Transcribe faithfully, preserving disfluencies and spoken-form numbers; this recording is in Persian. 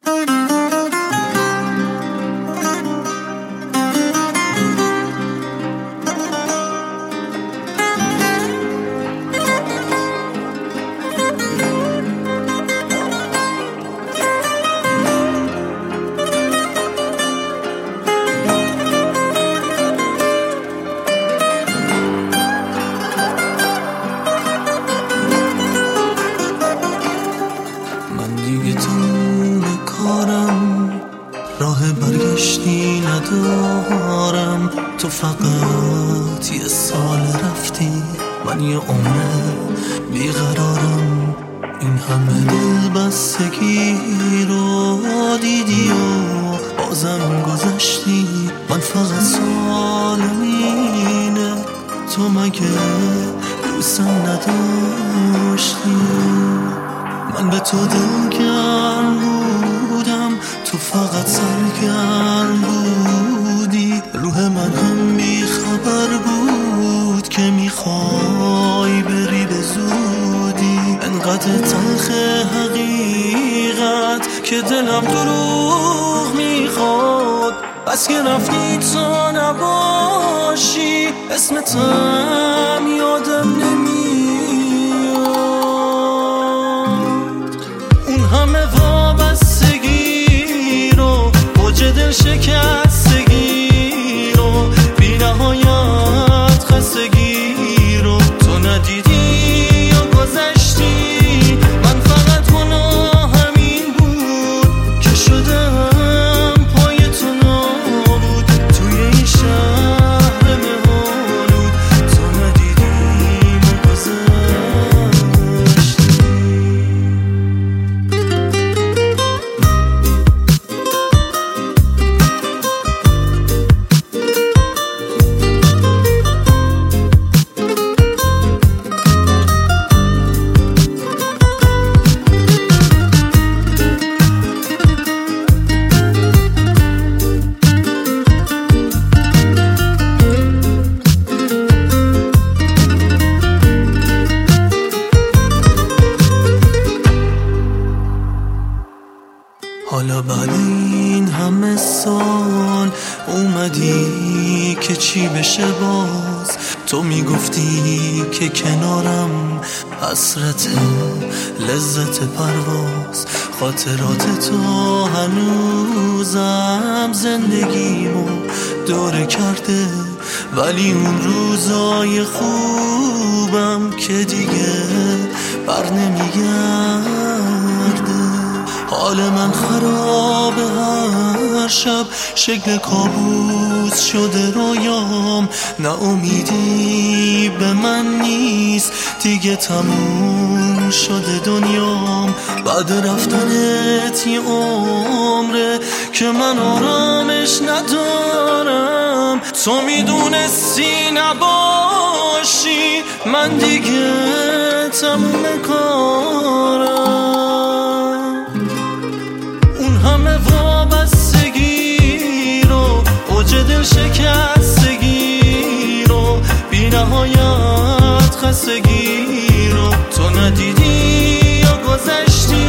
راه برگشتی ندارم، تو فقط یه سال رفتی، من یه عمر بیقرارم. این همه دل بستگی رو دیدی و بازم گذشتی، من فقط سالم اینه، تو مگه دوستم نداشتی؟ من به تو دلگرم بودم، تو فقط سرگرم بودی، روح من هم بی خبر بود که میخوای بری به زودی. انقدر تلخ حقیقت که دلم دروغ میخواد، بس که رفتی تا نباشی، اسمتم یادم نمیاد. اون همه وابستگی رو، اوج دل شکستگی رو، بی نهایت خستگی رو تو ندیدی یا گذشتی. من فقط گناهم این بود که شدم پای تو نابود، توی این شهر مهالود تو ندیدی یا گذشتی. حالا بعد این همه سال اومدی که چی بشه باز، تو میگفتی که کنارم حسرت لذت پرواز، خاطرات تو هنوزم زندگیمو دوره کرده، ولی اون روزای خوبم که دیگه بر نمیگرده. حال من خرابه، هر شب شکل کابوس شده رویام، نه امیدی به من نیست دیگه، تموم شده دنیام. بعد رفتنت یه عمره که من آرامش ندارم، تو میدونستی نباشی، من دیگه تموم کارم. همه وابستگی رو، اوج دل شکستگی رو، بی نهایت خستگی رو تو ندیدی یا گذشتی.